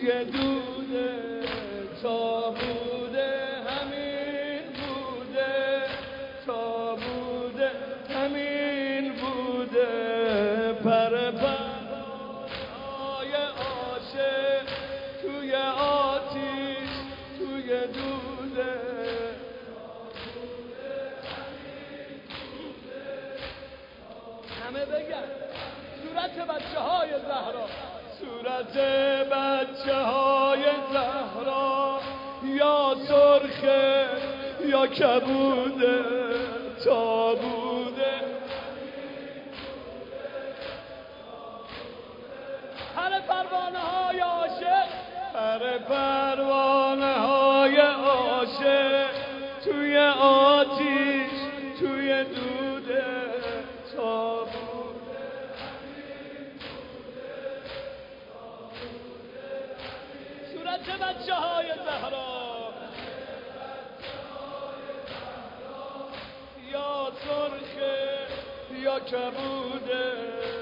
توی دوده تا بوده همین بوده تا بوده همین بوده پر پرهای عاشق توی آتیش توی دوده همه بگن صورت بچه های زهرا صورت بچه های زهرا یا سرخه یا کبوده تا بوده پر پروانه های عاشق پر پروانه های عاشق توی آتیش توی دوده تا بوده صورت بچه های زهرا یا سرخه یا کبوده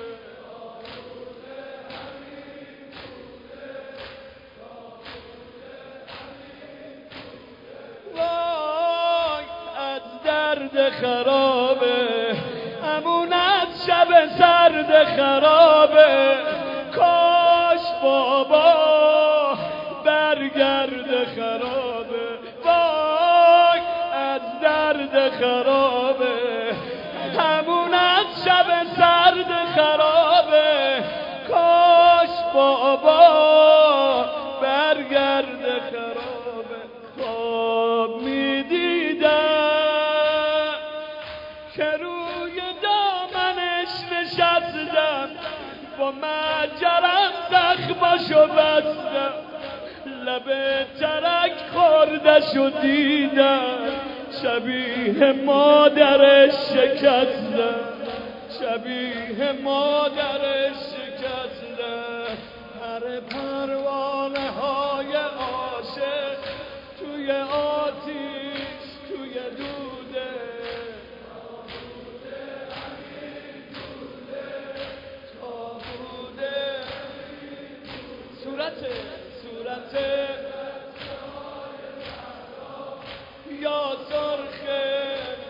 وای از درد خرابه همون از شب سرد خرابه کاش بابا برگرد خرابه وای از درد خرابه همون از شب سرد خرابه کاش بابا برگرد خرابه خواب میدیدم که روی دامنش نشستم با مجرم زخماشو بستم لب ترک خوردشو دیدم شبیه مادرش شکستم شبیه مادرش شکستم پر پروانه های عاشق توی آتیش توی دوده تا بوده صورت یا سرخه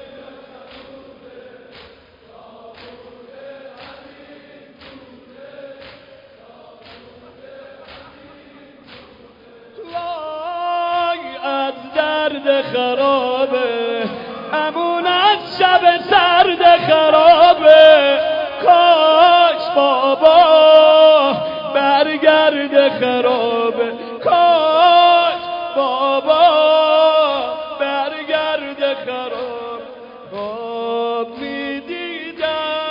وای از درد خرابه همون از شب سرد خرابه کاش بابا برگرد خرابه کاش بابا برگرد خراب خواب میدیدم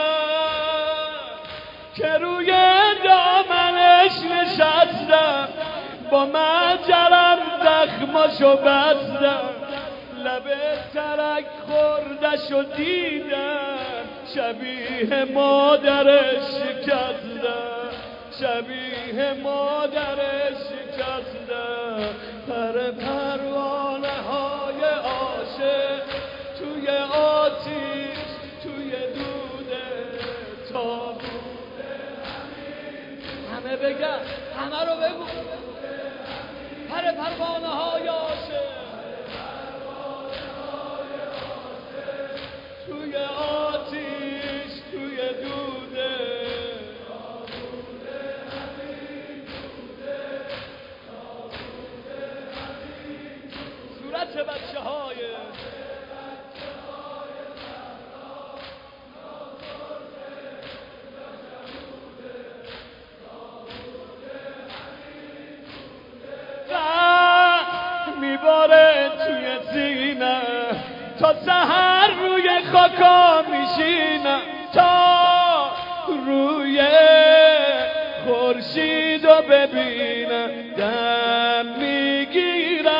که روی دامنش نشستم با مجرم زخماشو بستم لب ترک خوردشو دیدم شبیه مادرش شکستم شبیه مادرش شکستم پر پروانه های عاشق توی آتیش توی دوده تا بوده همه بگن همه رو بگو پر پروانه های عاشق توی آتیش توی دوده صورت بچه های میباره توی سینه تا سحر روی خاکا میشینم تا روی خورشیدو ببینم دم میگیرم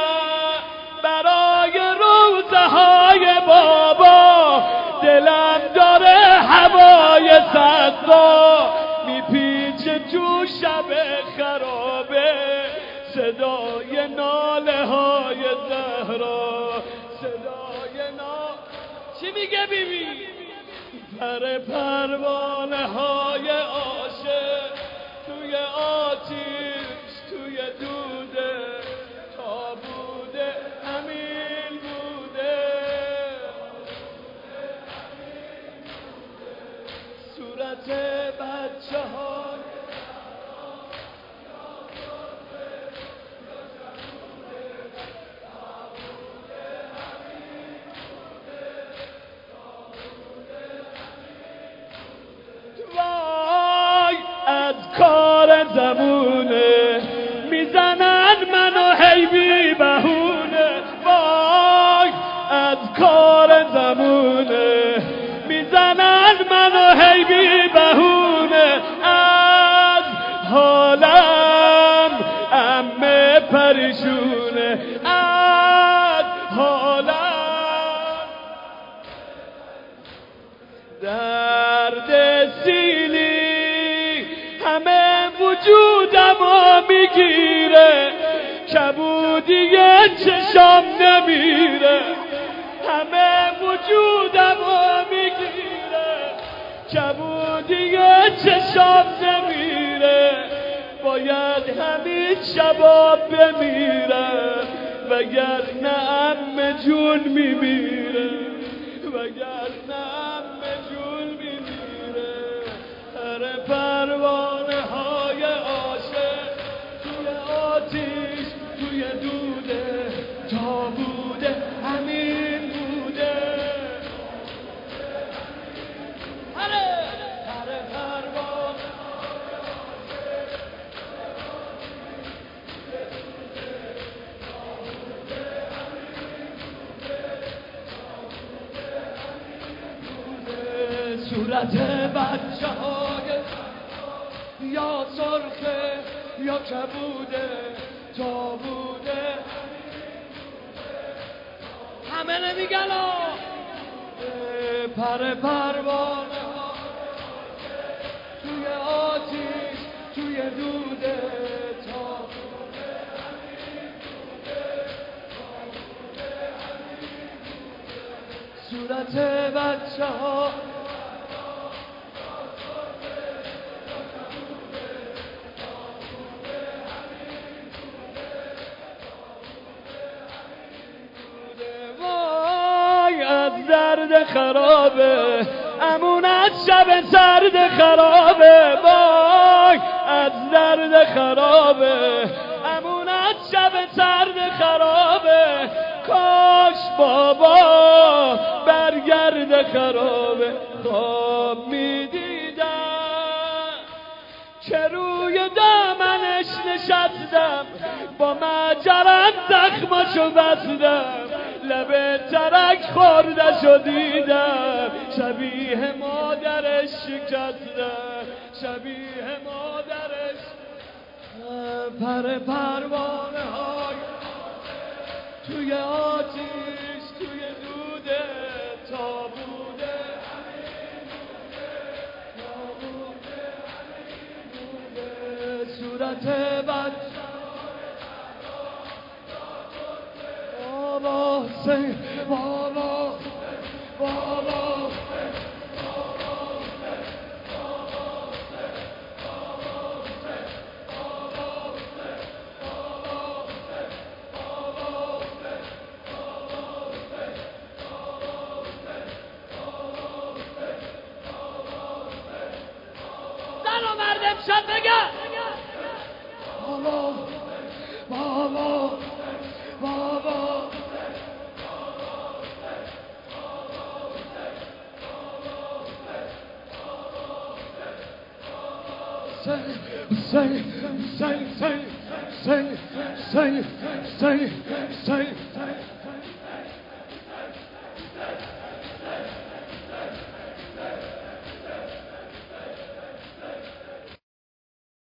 برای روزهای بابا دلم داره هوای صدا میپیچه تو شب خرابه صدای ناله های زهرا صدای چی میگه بیبی؟ پر پروانه های عاشق توی آتیش توی صورت بچه ها وای از کار زمونه میزنن منو هی بی بهونه وای از کار زمونه میزنن منو هی بی بهونه از حالم عمه پریشونه از حالم درد سیلی همه وجودمو میگیره کبودی چشام نمیره همه وجودمو میگیره کبودی چشام نمیره باید همین شبا بمیرم وگرنه عمه جون میمیره وگرنه عمه جون میمیره هر پروانه های عاشق توی آتیش توی دوده تا بوده همین بوده هر پروانه صورت بچه های یا سرخه یا کبوده تا بوده همه نمیگن پر پروانه ها توی آتیش توی دوده تا صورت بچه ها درد خرابه امون از شب سرد خرابه وای از درد خرابه امون از شب سرد خرابه کاش بابا برگرد خرابه خواب میدیدم که روی دامنش نشستم با مجرم زخماشو بستم لب ترک خورده شو دیدم شبیه مادرش شکستم شبیه مادرش پر پروانه های توی آتیش توی دوده تا بوده صورت بچه بابا حسین بابا بابا زن و مرد امشب بگن بابا بابا بابا say